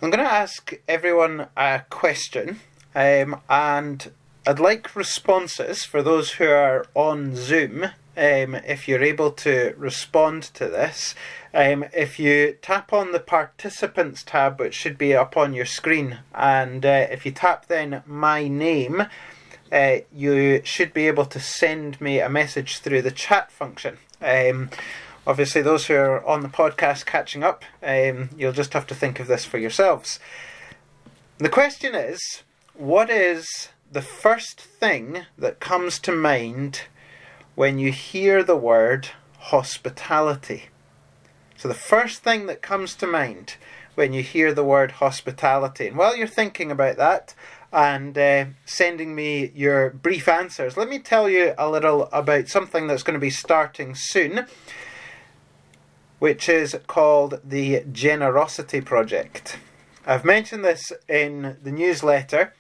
I'm going to ask everyone a question, and I'd like responses for those who are on Zoom. If you're able to respond to this, if you tap on the Participants tab, which should be up on your screen, and if you tap then My Name, you should be able to send me a message through the chat function. Obviously, those who are on the podcast catching up, you'll just have to think of this for yourselves. The question is, what is the first thing that comes to mind when you hear the word hospitality? So the first thing that comes to mind when you hear the word hospitality. And while you're thinking about that and sending me your brief answers, let me tell you a little about something that's going to be starting soon, which is called the Generosity Project. I've mentioned this in the newsletter,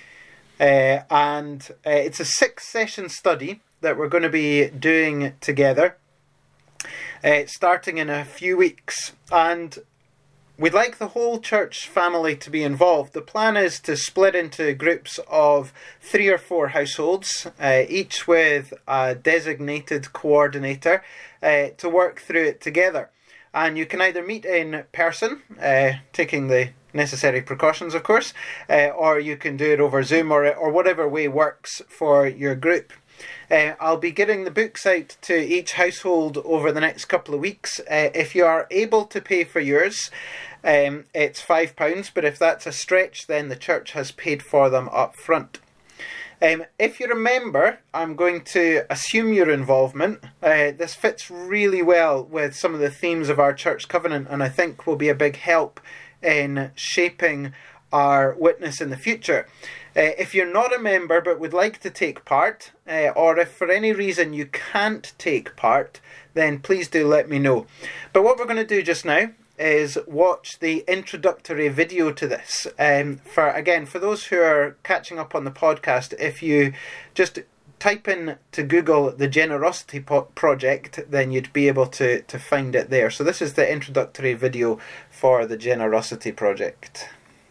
and it's a 6-session study that we're going to be doing together, starting in a few weeks. And we'd like the whole church family to be involved. The plan is to split into groups of 3 or 4 households, each with a designated coordinator, to work through it together. And you can either meet in person, taking the necessary precautions, of course, or you can do it over Zoom or whatever way works for your group. I'll be getting the books out to each household over the next couple of weeks. If you are able to pay for yours, it's £5, but if that's a stretch, then the church has paid for them up front. If you're a member, I'm going to assume your involvement. This fits really well with some of the themes of our church covenant, and I think will be a big help in shaping our witness in the future. If you're not a member but would like to take part, or if for any reason you can't take part, then please do let me know. But what we're going to do just now is watch the introductory video to this. For those who are catching up on the podcast, if you just type in to Google the Generosity Project, then you'd be able to find it there. So this is the introductory video for the Generosity Project.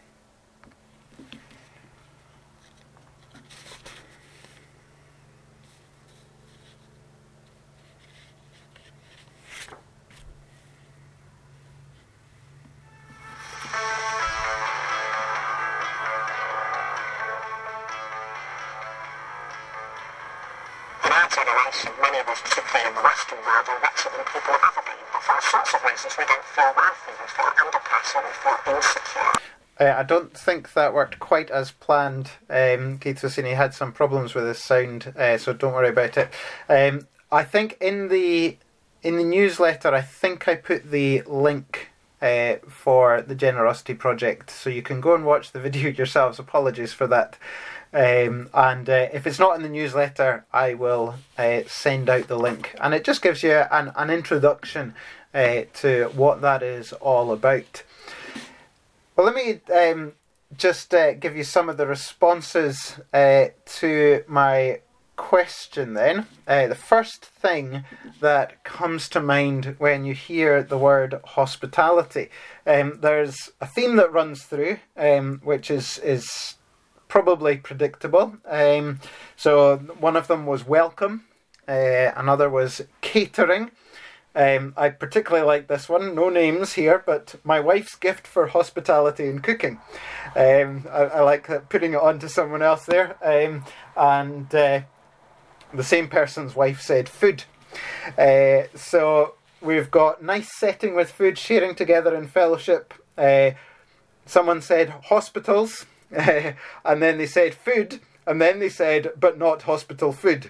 Many of us, particularly in the Western world, are richer than people have ever been, but for all sorts of reasons we don't feel wealthy, we feel underpressed, or we feel insecure. I don't think that worked quite as planned. Keith Rossini had some problems with his sound, so don't worry about it. I think in the newsletter, I think I put the link for the Generosity Project, so you can go and watch the video yourselves. Apologies for that. If it's not in the newsletter, I will send out the link. And it just gives you an introduction to what that is all about. Well, let me just give you some of the responses to my question then. The first thing that comes to mind when you hear the word hospitality, there's a theme that runs through, which is probably predictable. So one of them was welcome, another was catering. I particularly like this one, no names here, but my wife's gift for hospitality and cooking. I like putting it on to someone else there. And the same person's wife said food. So we've got nice setting with food, sharing together in fellowship. Someone said hospitals. And then they said food, and then they said, but not hospital food.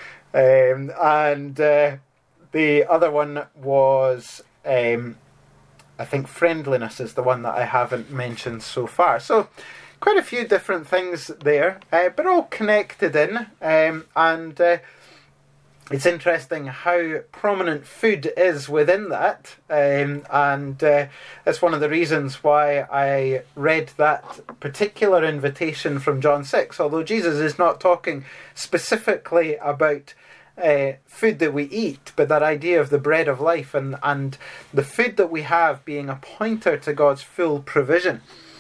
The other one was, I think friendliness is the one that I haven't mentioned so far. So quite a few different things there, but all connected in. It's interesting how prominent food is within that, that's one of the reasons why I read that particular invitation from John 6, although Jesus is not talking specifically about food that we eat, but that idea of the bread of life and the food that we have being a pointer to God's full provision.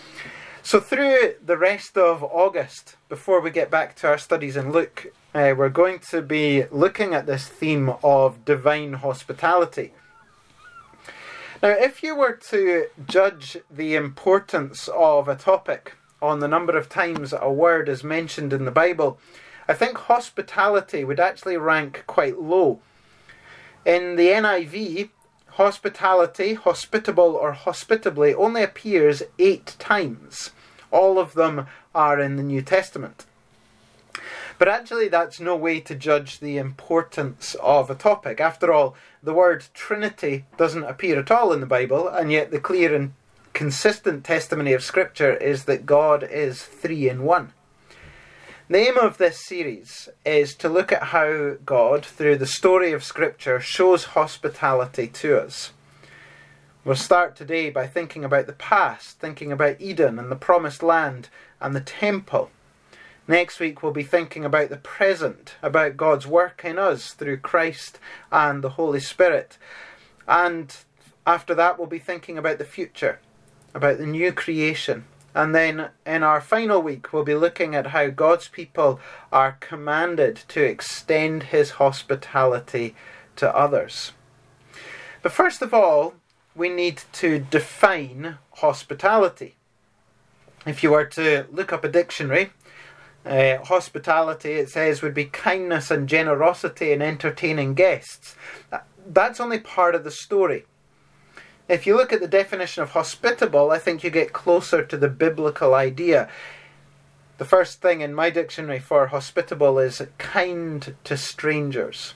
So through the rest of August, before we get back to our studies in Luke, we're going to be looking at this theme of divine hospitality. Now, if you were to judge the importance of a topic on the number of times a word is mentioned in the Bible, I think hospitality would actually rank quite low. In the NIV, hospitality, hospitable or hospitably, only appears 8 times. All of them are in the New Testament. But actually that's no way to judge the importance of a topic. After all, the word Trinity doesn't appear at all in the Bible, and yet the clear and consistent testimony of Scripture is that God is 3 in 1. The aim of this series is to look at how God, through the story of Scripture, shows hospitality to us. We'll start today by thinking about the past, thinking about Eden and the Promised Land and the Temple. Next week we'll be thinking about the present, about God's work in us through Christ and the Holy Spirit. And after that we'll be thinking about the future, about the new creation. And then in our final week, we'll be looking at how God's people are commanded to extend his hospitality to others. But first of all, we need to define hospitality. If you were to look up a dictionary, hospitality, it says, would be kindness and generosity in entertaining guests. That's only part of the story. If you look at the definition of hospitable, I think you get closer to the biblical idea. The first thing in my dictionary for hospitable is kind to strangers.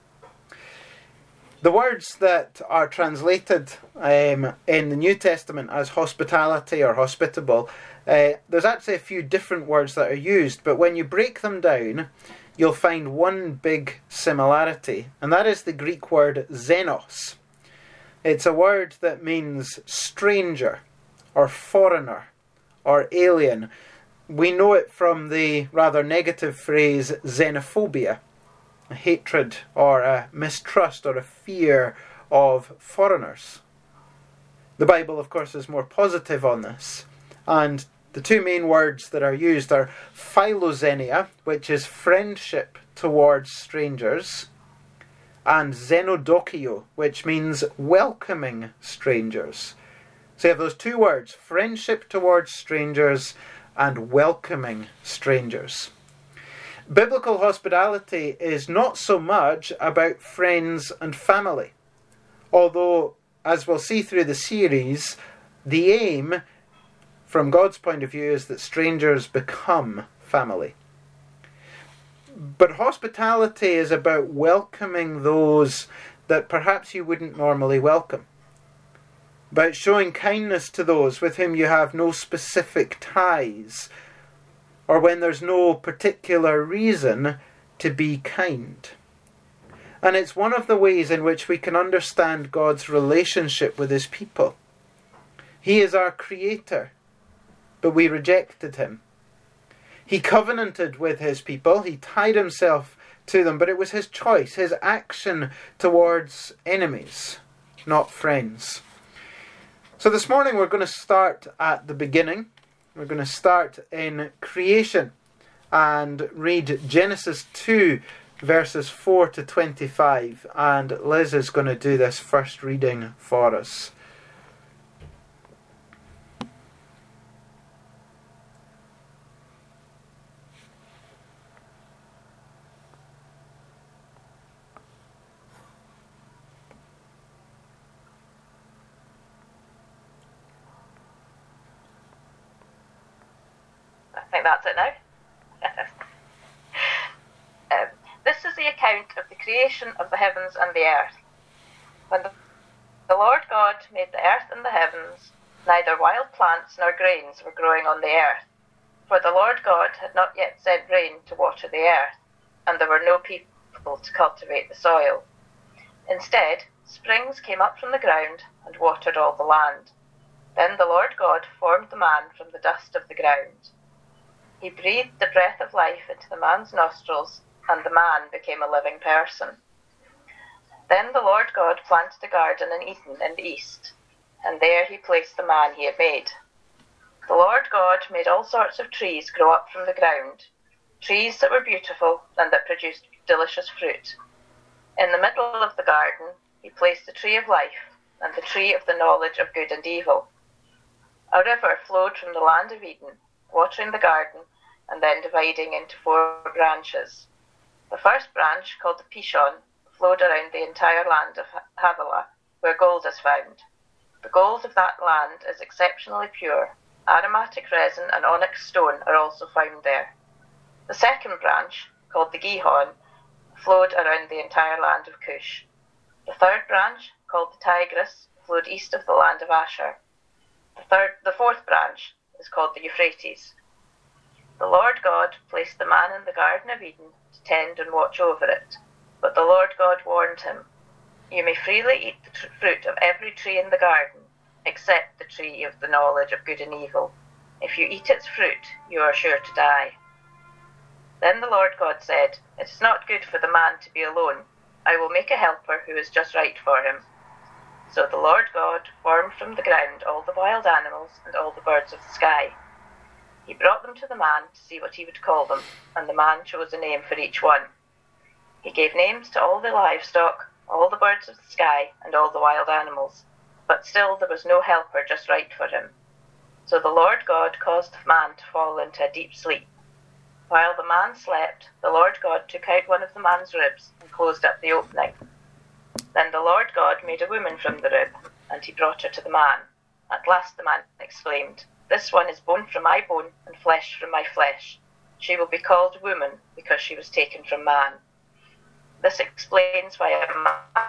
The words that are translated in the New Testament as hospitality or hospitable, there's actually a few different words that are used, but when you break them down, you'll find one big similarity, and that is the Greek word xenos. It's a word that means stranger, or foreigner, or alien. We know it from the rather negative phrase xenophobia, a hatred or a mistrust or a fear of foreigners. The Bible, of course, is more positive on this. And the two main words that are used are philoxenia, which is friendship towards strangers, and xenodokio, which means welcoming strangers. So you have those two words, friendship towards strangers and welcoming strangers. Biblical hospitality is not so much about friends and family, although, as we'll see through the series, the aim, from God's point of view, is that strangers become family. But hospitality is about welcoming those that perhaps you wouldn't normally welcome. About showing kindness to those with whom you have no specific ties, or when there's no particular reason to be kind. And it's one of the ways in which we can understand God's relationship with his people. He is our creator, but we rejected him. He covenanted with his people, he tied himself to them, but it was his choice, his action towards enemies, not friends. So this morning we're going to start at the beginning. We're going to start in creation and read Genesis 2, verses 4 to 25. And Liz is going to do this first reading for us. I think that's it now. This is the account of the creation of the heavens and the earth. When the Lord God made the earth and the heavens, neither wild plants nor grains were growing on the earth, for the Lord God had not yet sent rain to water the earth, and there were no people to cultivate the soil. Instead, springs came up from the ground and watered all the land. Then the Lord God formed the man from the dust of the ground. He breathed the breath of life into the man's nostrils, and the man became a living person. Then the Lord God planted a garden in Eden in the east, and there he placed the man he had made. The Lord God made all sorts of trees grow up from the ground, trees that were beautiful and that produced delicious fruit. In the middle of the garden, he placed the tree of life and the tree of the knowledge of good and evil. A river flowed from the land of Eden, watering the garden and then dividing into 4 branches. The first branch, called the Pishon, flowed around the entire land of Havilah, where gold is found. The gold of that land is exceptionally pure. Aromatic resin and onyx stone are also found there. The second branch, called the Gihon, flowed around the entire land of Cush. The third branch, called the Tigris, flowed east of the land of Asher. The fourth branch is called the Euphrates. The Lord God placed the man in the Garden of Eden to tend and watch over it. But the Lord God warned him, "You may freely eat the fruit of every tree in the garden, except the tree of the knowledge of good and evil. If you eat its fruit, you are sure to die." Then the Lord God said, "It is not good for the man to be alone. I will make a helper who is just right for him." So the Lord God formed from the ground all the wild animals and all the birds of the sky. He brought them to the man to see what he would call them, and the man chose a name for each one. He gave names to all the livestock, all the birds of the sky, and all the wild animals, but still there was no helper just right for him. So the Lord God caused the man to fall into a deep sleep. While the man slept, the Lord God took out one of the man's ribs and closed up the opening. Then the Lord God made a woman from the rib, and he brought her to the man. At last the man exclaimed, "This one is bone from my bone and flesh from my flesh. She will be called woman because she was taken from man." This explains why a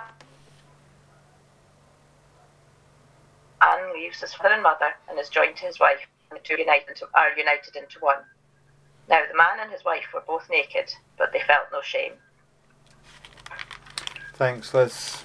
man leaves his father and mother and is joined to his wife, and the two are united into one. Now the man and his wife were both naked, but they felt no shame. Thanks, Liz.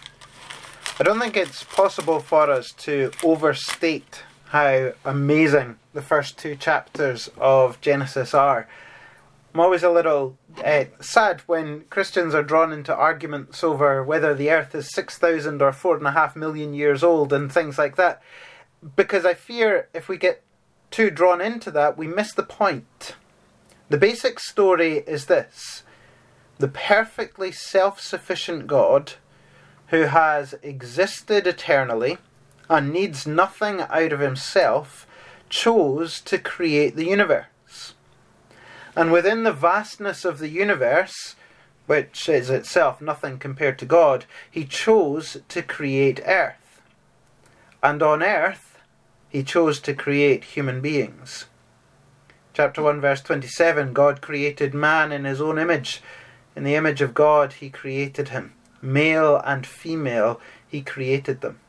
I don't think it's possible for us to overstate how amazing the first 2 chapters of Genesis are. I'm always a little sad when Christians are drawn into arguments over whether the earth is 6,000 or 4.5 million years old and things like that, because I fear if we get too drawn into that, we miss the point. The basic story is this: the perfectly self-sufficient God, who has existed eternally and needs nothing out of himself, chose to create the universe. And within the vastness of the universe, which is itself nothing compared to God, he chose to create earth. And on earth, he chose to create human beings. Chapter 1, verse 27, God created man in his own image. In the image of God, he created him. Male and female, he created them.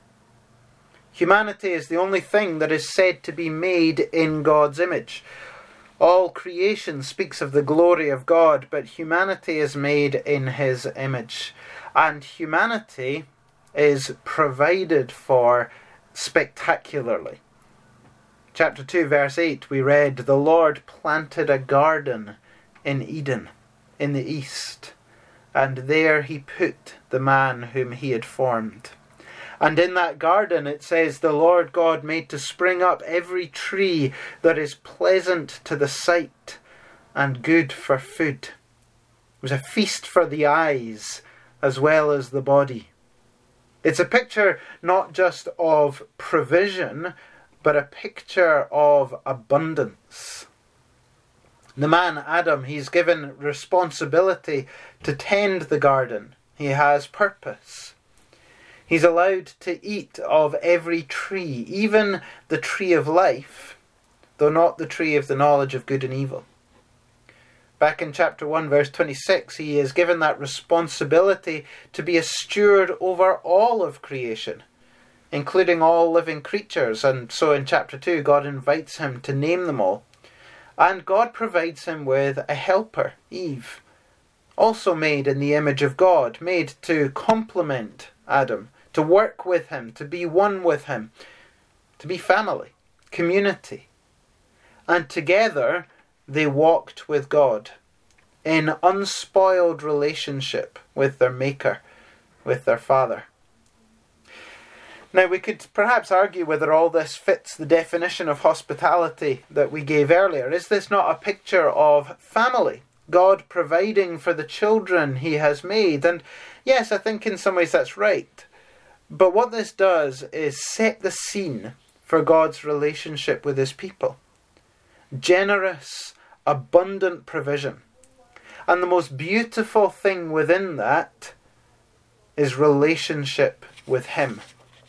Humanity is the only thing that is said to be made in God's image. All creation speaks of the glory of God, but humanity is made in his image. And humanity is provided for spectacularly. Chapter 2, verse 8, we read, "The Lord planted a garden in Eden, in the east, and there he put the man whom he had formed. And in that garden," it says, "the Lord God made to spring up every tree that is pleasant to the sight and good for food." It was a feast for the eyes as well as the body. It's a picture not just of provision, but a picture of abundance. The man, Adam, he's given responsibility to tend the garden. He has purpose. He's allowed to eat of every tree, even the tree of life, though not the tree of the knowledge of good and evil. Back in chapter 1, verse 26, he is given that responsibility to be a steward over all of creation, including all living creatures. And so in chapter 2, God invites him to name them all. And God provides him with a helper, Eve, also made in the image of God, made to complement Adam, to work with him, to be one with him, to be family, community. And together they walked with God in unspoiled relationship with their Maker, with their Father. Now, we could perhaps argue whether all this fits the definition of hospitality that we gave earlier. Is this not a picture of family? God providing for the children he has made? And yes, I think in some ways that's right. But what this does is set the scene for God's relationship with his people. Generous, abundant provision. And the most beautiful thing within that is relationship with him.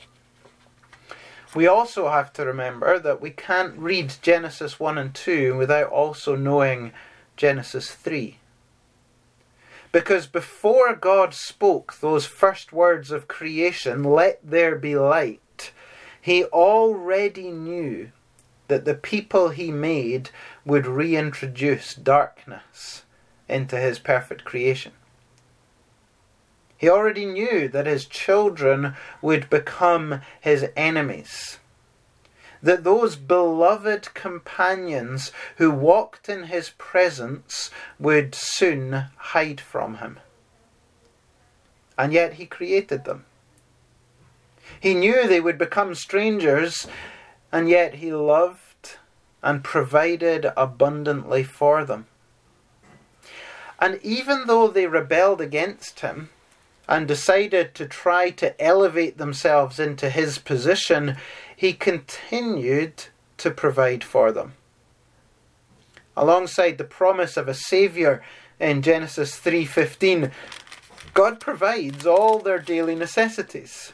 We also have to remember that we can't read Genesis 1 and 2 without also knowing Genesis 3. Because before God spoke those first words of creation, "Let there be light," he already knew that the people he made would reintroduce darkness into his perfect creation. He already knew that his children would become his enemies. That those beloved companions who walked in his presence would soon hide from him. And yet he created them. He knew they would become strangers, and yet he loved and provided abundantly for them. And even though they rebelled against him, and decided to try to elevate themselves into his position, he continued to provide for them. Alongside the promise of a Saviour in Genesis 3:15, God provides all their daily necessities.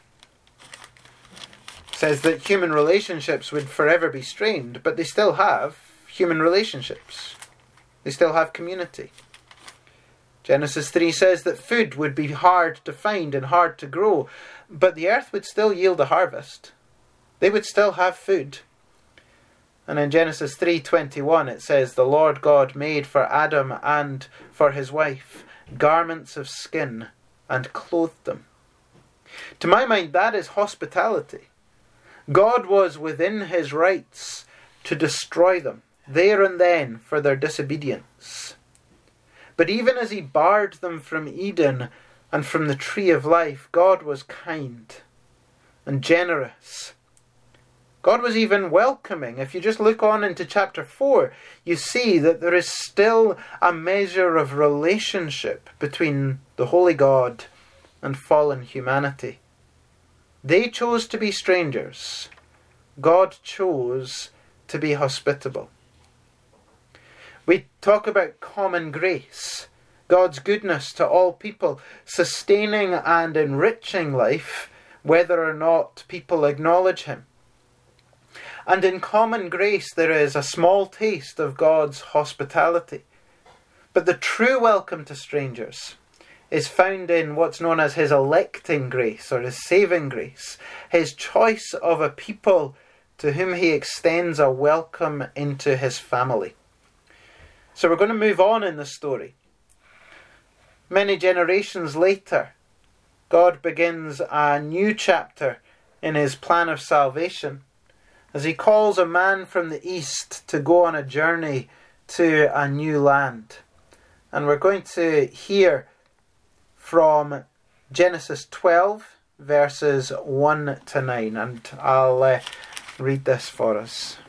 It says that human relationships would forever be strained, but they still have human relationships. They still have community. Genesis 3 says that food would be hard to find and hard to grow, but the earth would still yield a harvest. They would still have food. And in Genesis 3:21 it says, "The Lord God made for Adam and for his wife garments of skin and clothed them." To my mind, that is hospitality. God was within his rights to destroy them there and then for their disobedience. But even as he barred them from Eden and from the tree of life, God was kind and generous. God was even welcoming. If you just look on into chapter 4, you see that there is still a measure of relationship between the holy God and fallen humanity. They chose to be strangers. God chose to be hospitable. We talk about common grace, God's goodness to all people, sustaining and enriching life, whether or not people acknowledge him. And in common grace there is a small taste of God's hospitality. But the true welcome to strangers is found in what's known as his electing grace or his saving grace, his choice of a people to whom he extends a welcome into his family. So we're going to move on in the story. Many generations later, God begins a new chapter in his plan of salvation as he calls a man from the east to go on a journey to a new land. And we're going to hear from Genesis 12, verses 1 to 9. And I'll read this for us.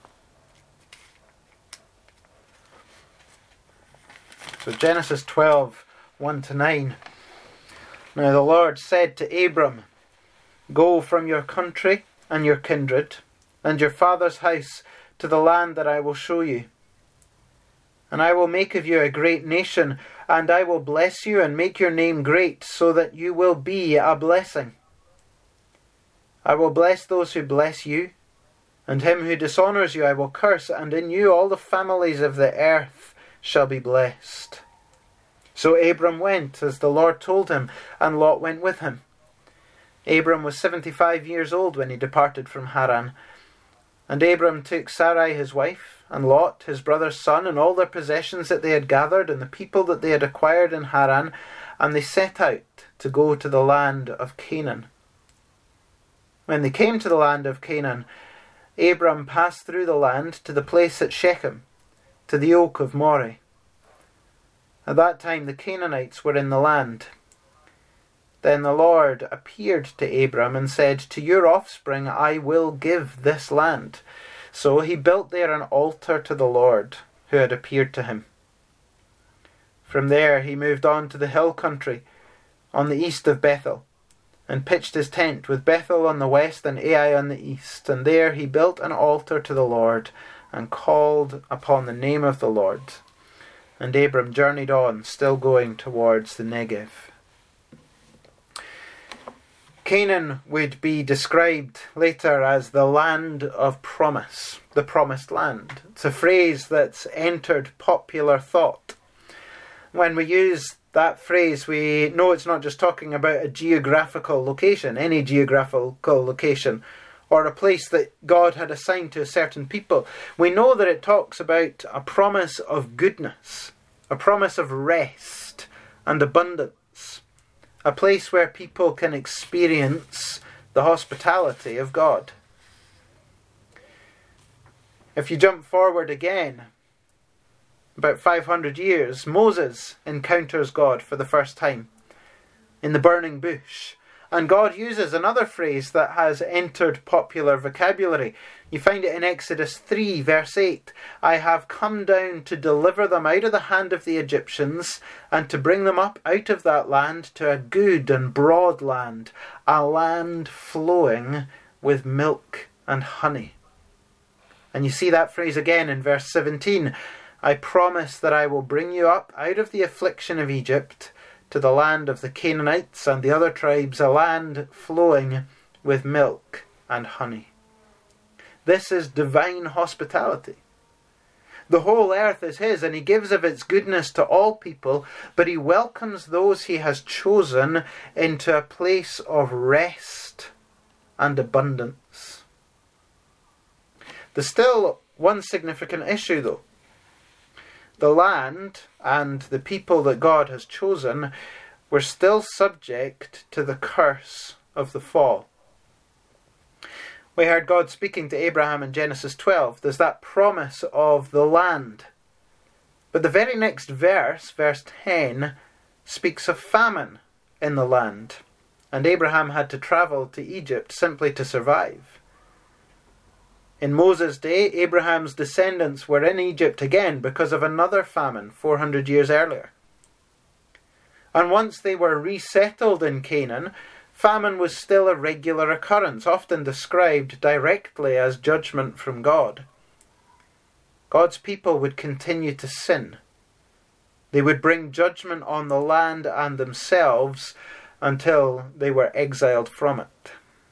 So Genesis 12, 1 to 9. Now the Lord said to Abram, "Go from your country and your kindred and your father's house to the land that I will show you. And I will make of you a great nation, and I will bless you and make your name great, so that you will be a blessing. I will bless those who bless you, and him who dishonours you I will curse, and in you all the families of the earth shall be blessed." So Abram went as the Lord told him, and Lot went with him. Abram was 75 years old when he departed from Haran. And Abram took Sarai his wife, and Lot his brother's son, and all their possessions that they had gathered, and the people that they had acquired in Haran, and they set out to go to the land of Canaan. When they came to the land of Canaan, Abram passed through the land to the place at Shechem, to the oak of Moreh. At that time the Canaanites were in the land. Then the Lord appeared to Abram and said, "To your offspring I will give this land." So he built there an altar to the Lord who had appeared to him. From there he moved on to the hill country on the east of Bethel, and pitched his tent with Bethel on the west and Ai on the east. And there he built an altar to the Lord and called upon the name of the Lord. And Abram journeyed on, still going towards the Negev. Canaan would be described later as the land of promise, the promised land. It's a phrase that's entered popular thought. When we use that phrase, we know it's not just talking about a geographical location, any geographical location, or a place that God had assigned to a certain people. We know that it talks about a promise of goodness, a promise of rest and abundance, a place where people can experience the hospitality of God. If you jump forward again, about 500 years, Moses encounters God for the first time in the burning bush. And God uses another phrase that has entered popular vocabulary. You find it in Exodus 3, verse 8. "I have come down to deliver them out of the hand of the Egyptians, and to bring them up out of that land to a good and broad land, a land flowing with milk and honey." And you see that phrase again in verse 17. "I promise that I will bring you up out of the affliction of Egypt to the land of the Canaanites and the other tribes, a land flowing with milk and honey." This is divine hospitality. The whole earth is his, and he gives of its goodness to all people, but he welcomes those he has chosen into a place of rest and abundance. There's still one significant issue though. The land and the people that God has chosen were still subject to the curse of the fall. We heard God speaking to Abraham in Genesis 12. There's that promise of the land. But the very next verse, verse 10, speaks of famine in the land. And Abraham had to travel to Egypt simply to survive. In Moses' day, Abraham's descendants were in Egypt again because of another famine 400 years earlier. And once they were resettled in Canaan, famine was still a regular occurrence, often described directly as judgment from God. God's people would continue to sin. They would bring judgment on the land and themselves until they were exiled from it.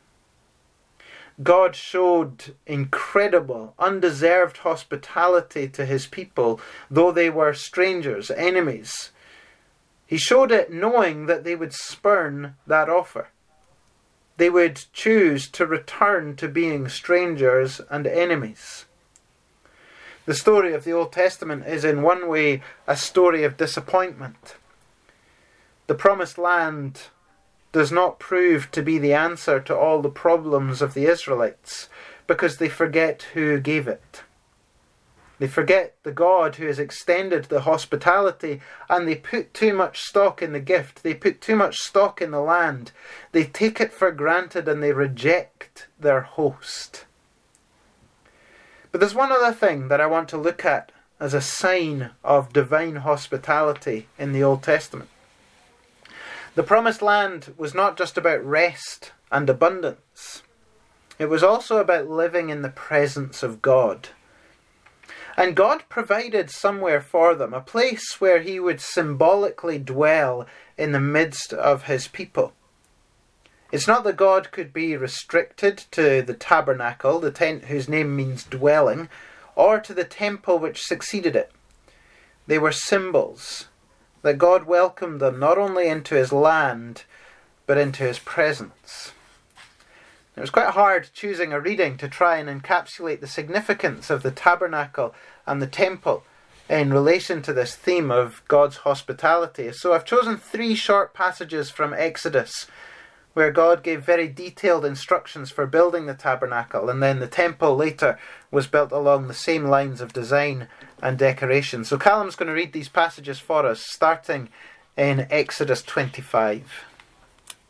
God showed incredible, undeserved hospitality to his people, though they were strangers, enemies. He showed it knowing that they would spurn that offer. They would choose to return to being strangers and enemies. The story of the Old Testament is in one way a story of disappointment. The promised land does not prove to be the answer to all the problems of the Israelites because they forget who gave it. They forget the God who has extended the hospitality, and they put too much stock in the gift. They put too much stock in the land. They take it for granted and they reject their host. But there's one other thing that I want to look at as a sign of divine hospitality in the Old Testament. The promised land was not just about rest and abundance. It was also about living in the presence of God. And God provided somewhere for them, a place where he would symbolically dwell in the midst of his people. It's not that God could be restricted to the tabernacle, the tent whose name means dwelling, or to the temple which succeeded it. They were symbols that God welcomed them not only into his land, but into his presence. It was quite hard choosing a reading to try and encapsulate the significance of the tabernacle and the temple in relation to this theme of God's hospitality. So I've chosen 3 short passages from Exodus where God gave very detailed instructions for building the tabernacle, and then the temple later was built along the same lines of design and decoration. So Callum's going to read these passages for us, starting in Exodus 25.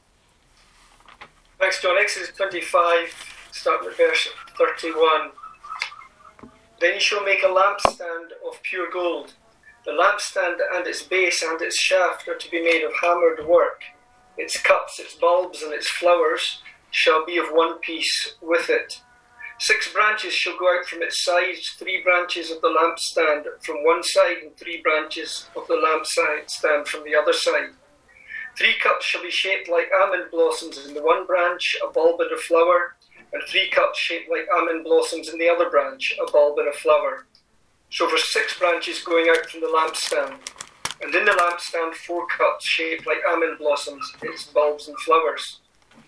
Thanks, John. Exodus 25, starting at verse 31. Then you shall make a lampstand of pure gold. The lampstand and its base and its shaft are to be made of hammered work. Its cups, its bulbs, and its flowers shall be of one piece with it. 6 branches shall go out from its sides, 3 branches of the lampstand from one side, and 3 branches of the lampstand from the other side. 3 cups shall be shaped like almond blossoms in the one branch, a bulb and a flower, and 3 cups shaped like almond blossoms in the other branch, a bulb and a flower. So for 6 branches going out from the lampstand, and in the lampstand 4 cups shaped like almond blossoms, its bulbs and flowers.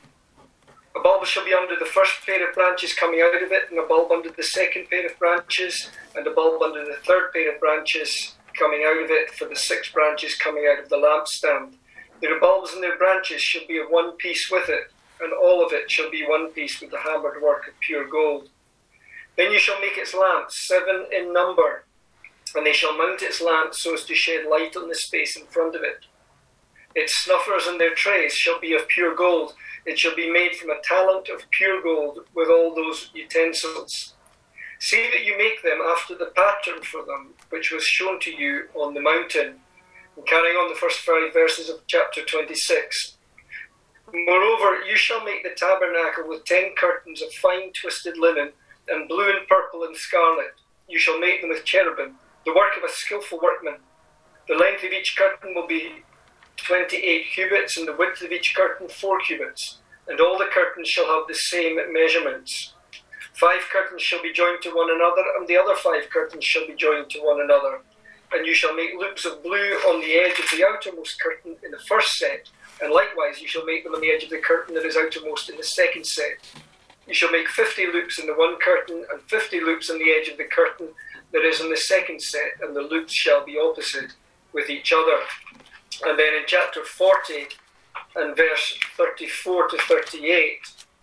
A bulb shall be under the first pair of branches coming out of it, and a bulb under the second pair of branches, and a bulb under the third pair of branches coming out of it for the 6 branches coming out of the lampstand. Their bulbs and their branches shall be of one piece with it, and all of it shall be one piece with the hammered work of pure gold. Then you shall make its lamps, 7 in number, and they shall mount its lamps so as to shed light on the space in front of it. Its snuffers and their trays shall be of pure gold. It shall be made from a talent of pure gold with all those utensils. See that you make them after the pattern for them, which was shown to you on the mountain. And carrying on the first 5 verses of chapter 26. Moreover, you shall make the tabernacle with 10 curtains of fine twisted linen, and blue and purple and scarlet. You shall make them with cherubim, the work of a skillful workman. The length of each curtain will be 28 cubits, and the width of each curtain 4 cubits. And all the curtains shall have the same measurements. 5 curtains shall be joined to one another, and the other 5 curtains shall be joined to one another. And you shall make loops of blue on the edge of the outermost curtain in the first set, and likewise you shall make them on the edge of the curtain that is outermost in the second set. You shall make 50 loops in the one curtain, and 50 loops on the edge of the curtain that is in the second set, and the loops shall be opposite with each other. And then in chapter 40 and verse 34 to 38,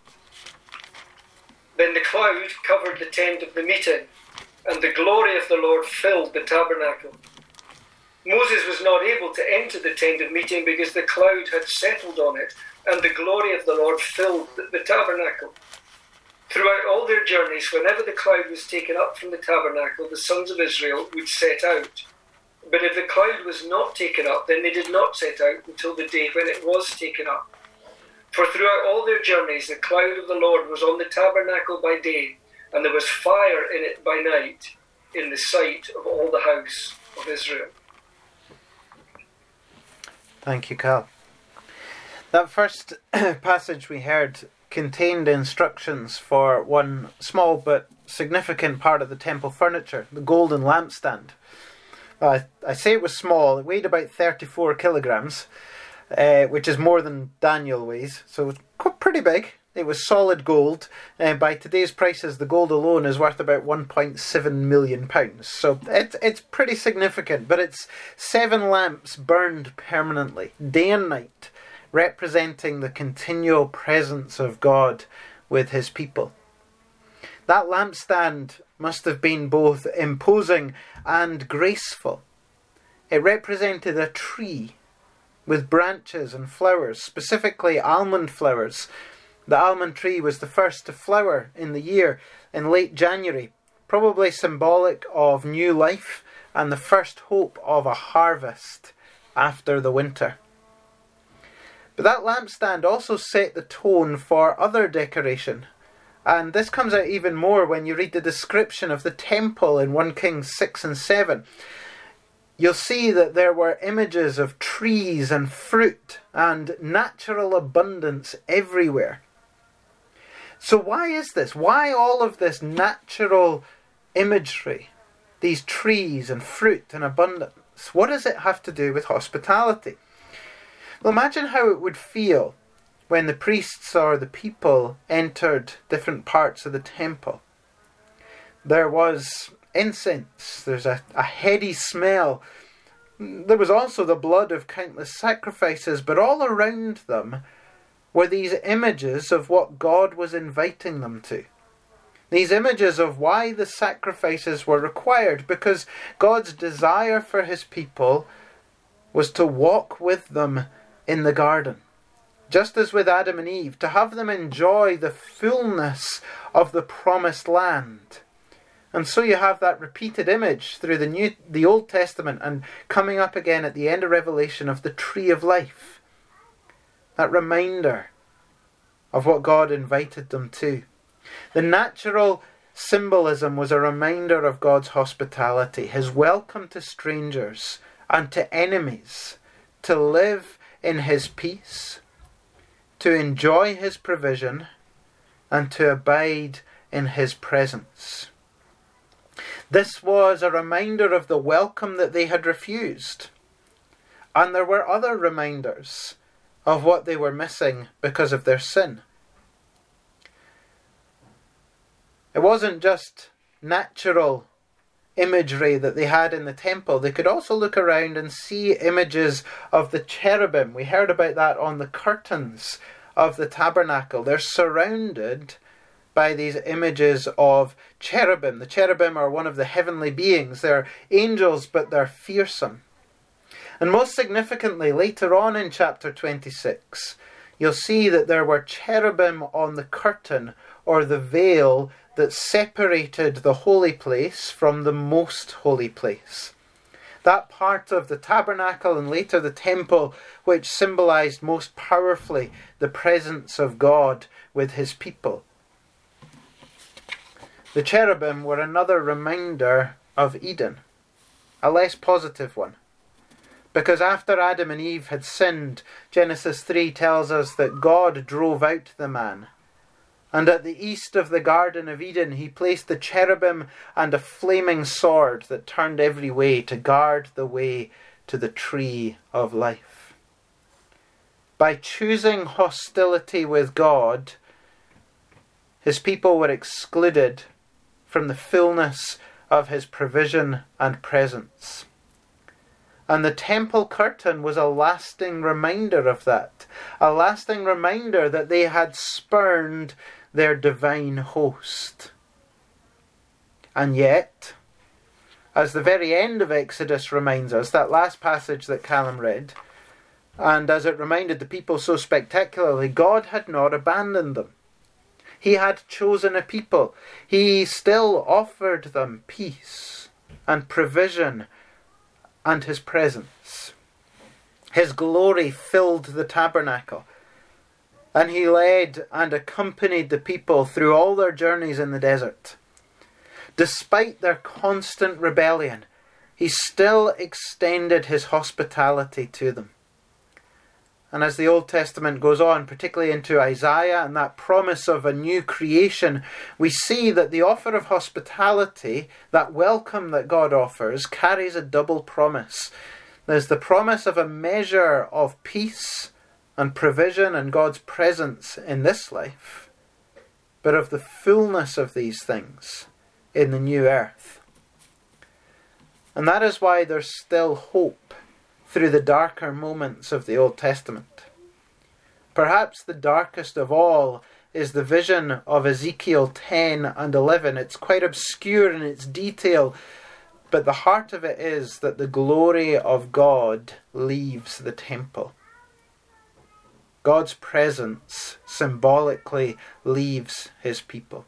then the cloud covered the tent of the meeting, and the glory of the Lord filled the tabernacle. Moses was not able to enter the tent of meeting because the cloud had settled on it, and the glory of the Lord filled the tabernacle. Throughout all their journeys, whenever the cloud was taken up from the tabernacle, the sons of Israel would set out. But if the cloud was not taken up, then they did not set out until the day when it was taken up. For throughout all their journeys, the cloud of the Lord was on the tabernacle by day, and there was fire in it by night, in the sight of all the house of Israel. Thank you, Cal. That first passage we heard contained instructions for one small but significant part of the temple furniture, the golden lampstand. I say it was small. It weighed about 34 kilograms, which is more than Daniel weighs, so it was pretty big. It was solid gold. By today's prices, the gold alone is worth about £1.7 million. So it's pretty significant, but it's 7 lamps burned permanently, day and night, representing the continual presence of God with his people. That lampstand must have been both imposing and graceful. It represented a tree with branches and flowers, specifically almond flowers. The almond tree was the first to flower in the year in late January, probably symbolic of new life and the first hope of a harvest after the winter. But that lampstand also set the tone for other decoration. And this comes out even more when you read the description of the temple in 1 Kings 6 and 7. You'll see that there were images of trees and fruit and natural abundance everywhere. So why is this? Why all of this natural imagery? These trees and fruit and abundance? What does it have to do with hospitality? Well, imagine how it would feel when the priests or the people entered different parts of the temple. There was incense, there's a heady smell. There was also the blood of countless sacrifices, but all around them were these images of what God was inviting them to. These images of why the sacrifices were required, because God's desire for his people was to walk with them in the garden, just as with Adam and Eve, to have them enjoy the fullness of the promised land. And so you have that repeated image through the Old Testament and coming up again at the end of Revelation of the tree of life. That reminder of what God invited them to. The natural symbolism was a reminder of God's hospitality, his welcome to strangers and to enemies, to live in his peace, to enjoy his provision, and to abide in his presence. This was a reminder of the welcome that they had refused. And there were other reminders of what they were missing because of their sin. It wasn't just natural imagery that they had in the temple. They could also look around and see images of the cherubim. We heard about that on the curtains of the tabernacle. They're surrounded by these images of cherubim. The cherubim are one of the heavenly beings. They're angels, but they're fearsome. And most significantly, later on in chapter 26, you'll see that there were cherubim on the curtain, or the veil, that separated the holy place from the most holy place. That part of the tabernacle and later the temple, which symbolized most powerfully the presence of God with his people. The cherubim were another reminder of Eden, a less positive one. Because after Adam and Eve had sinned, Genesis 3 tells us that God drove out the man. And at the east of the Garden of Eden, he placed the cherubim and a flaming sword that turned every way to guard the way to the tree of life. By choosing hostility with God, his people were excluded from the fullness of his provision and presence. And the temple curtain was a lasting reminder of that. A lasting reminder that they had spurned their divine host. And yet, as the very end of Exodus reminds us, that last passage that Callum read, and as it reminded the people so spectacularly, God had not abandoned them. He had chosen a people. He still offered them peace and provision and his presence. His glory filled the tabernacle, and he led and accompanied the people through all their journeys in the desert. Despite their constant rebellion, he still extended his hospitality to them. And as the Old Testament goes on, particularly into Isaiah and that promise of a new creation, we see that the offer of hospitality, that welcome that God offers, carries a double promise. There's the promise of a measure of peace and provision and God's presence in this life, but of the fullness of these things in the new earth. And that is why there's still hope through the darker moments of the Old Testament. Perhaps the darkest of all is the vision of Ezekiel 10 and 11. It's quite obscure in its detail, but the heart of it is that the glory of God leaves the temple. God's presence symbolically leaves his people.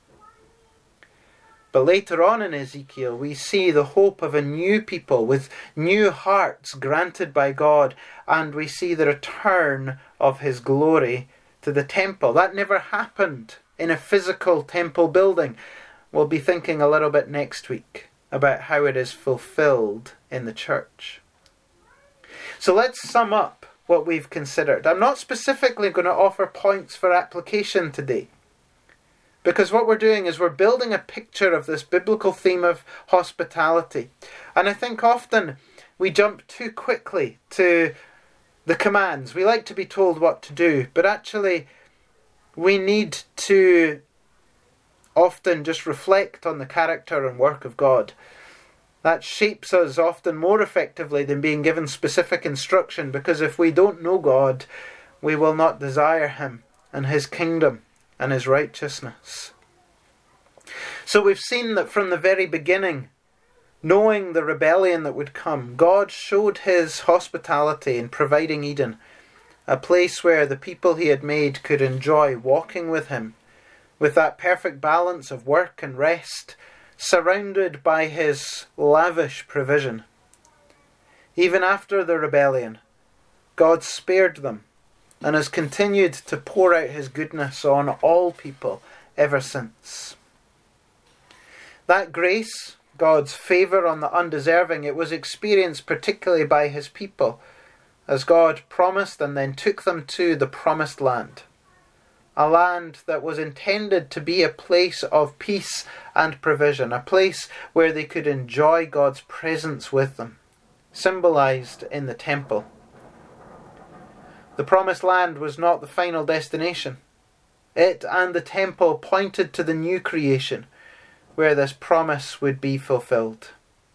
But later on in Ezekiel, we see the hope of a new people with new hearts granted by God, and we see the return of his glory to the temple. That never happened in a physical temple building. We'll be thinking a little bit next week about how it is fulfilled in the church. So let's sum up what we've considered. I'm not specifically going to offer points for application today, because what we're doing is we're building a picture of this biblical theme of hospitality. And I think often we jump too quickly to the commands. We like to be told what to do, but actually we need to often just reflect on the character and work of God. That shapes us often more effectively than being given specific instruction, because if we don't know God, we will not desire him and his kingdom and his righteousness. So we've seen that from the very beginning, knowing the rebellion that would come, God showed his hospitality in providing Eden a place where the people he had made could enjoy walking with him, with that perfect balance of work and rest, surrounded by his lavish provision. Even after the rebellion, God spared them and has continued to pour out his goodness on all people ever since. That grace, God's favour on the undeserving, it was experienced particularly by his people, as God promised and then took them to the promised land. A land that was intended to be a place of peace and provision, a place where they could enjoy God's presence with them, symbolised in the temple. The promised land was not the final destination. It and the temple pointed to the new creation, where this promise would be fulfilled.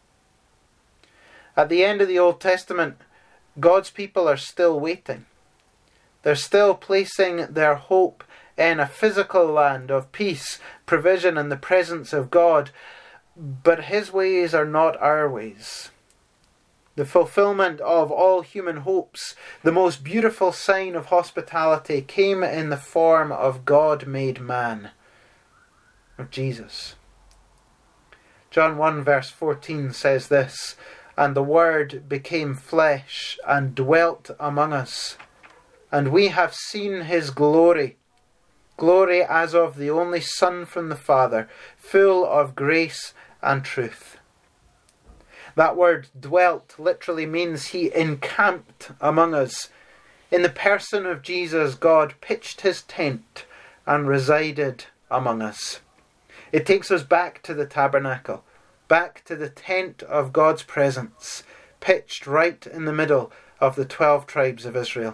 At the end of the Old Testament, God's people are still waiting. They're still placing their hope in a physical land of peace, provision, and the presence of God, but his ways are not our ways. The fulfillment of all human hopes, the most beautiful sign of hospitality, came in the form of God made man, of Jesus. John 1 verse 14 says this, "And the Word became flesh and dwelt among us, and we have seen his glory, glory as of the only Son from the Father, full of grace and truth." That word dwelt literally means he encamped among us. In the person of Jesus, God pitched his tent and resided among us. It takes us back to the tabernacle, back to the tent of God's presence, pitched right in the middle of the 12 tribes of Israel.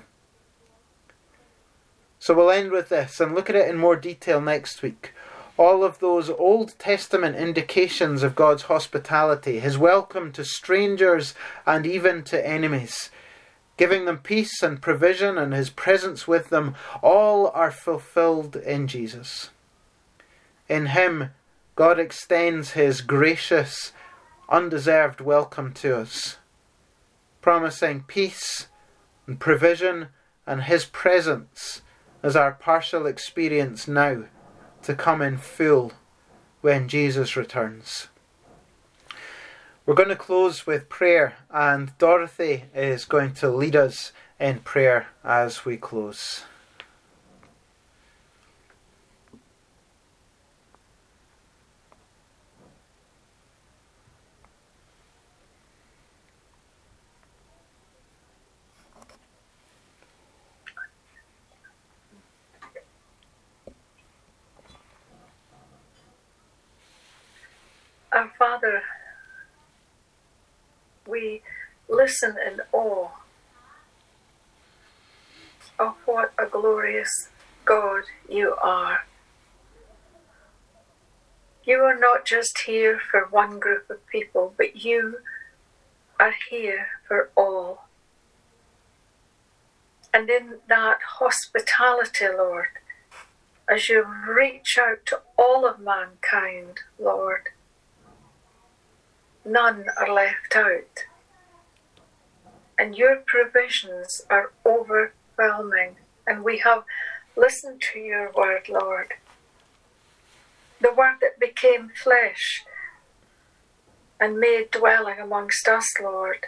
So we'll end with this and look at it in more detail next week. All of those Old Testament indications of God's hospitality, his welcome to strangers and even to enemies, giving them peace and provision and his presence with them, all are fulfilled in Jesus. In him, God extends his gracious, undeserved welcome to us, promising peace and provision and his presence as our partial experience now, to come in full when Jesus returns. We're going to close with prayer, and Dorothy is going to lead us in prayer as we close. Our Father, we listen in awe of what a glorious God you are. You are not just here for one group of people, but you are here for all. And in that hospitality, Lord, as you reach out to all of mankind, Lord, none are left out. And your provisions are overwhelming. And we have listened to your word, Lord. The word that became flesh and made dwelling amongst us, Lord.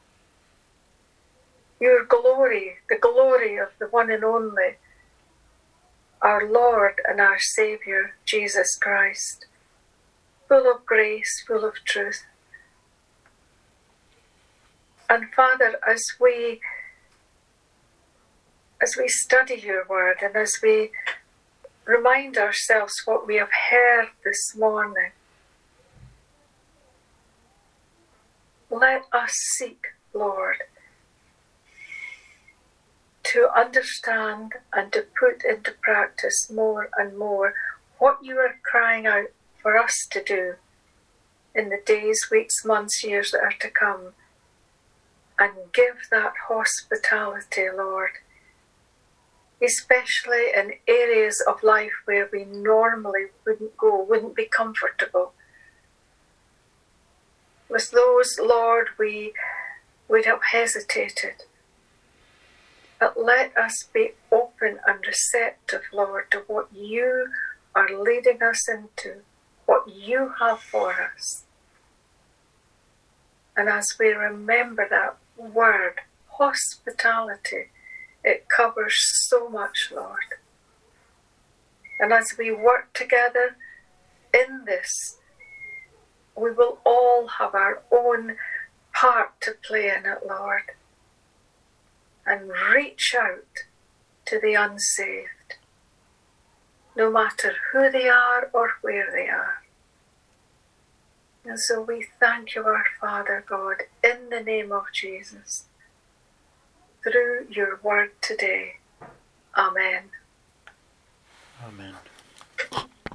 Your glory, the glory of the one and only, our Lord and our Saviour, Jesus Christ, full of grace, full of truth. And Father, as we study your word and as we remind ourselves what we have heard this morning, let us seek, Lord, to understand and to put into practice more and more what you are crying out for us to do in the days, weeks, months, years that are to come. And give that hospitality, Lord, especially in areas of life where we normally wouldn't go, wouldn't be comfortable. With those, Lord, we would have hesitated. But let us be open and receptive, Lord, to what you are leading us into, what you have for us. And as we remember that word, hospitality, it covers so much, Lord. And as we work together in this, we will all have our own part to play in it, Lord, and reach out to the unsaved, no matter who they are or where they are. And so we thank you, our Father God, in the name of Jesus, through your word today. Amen. Amen.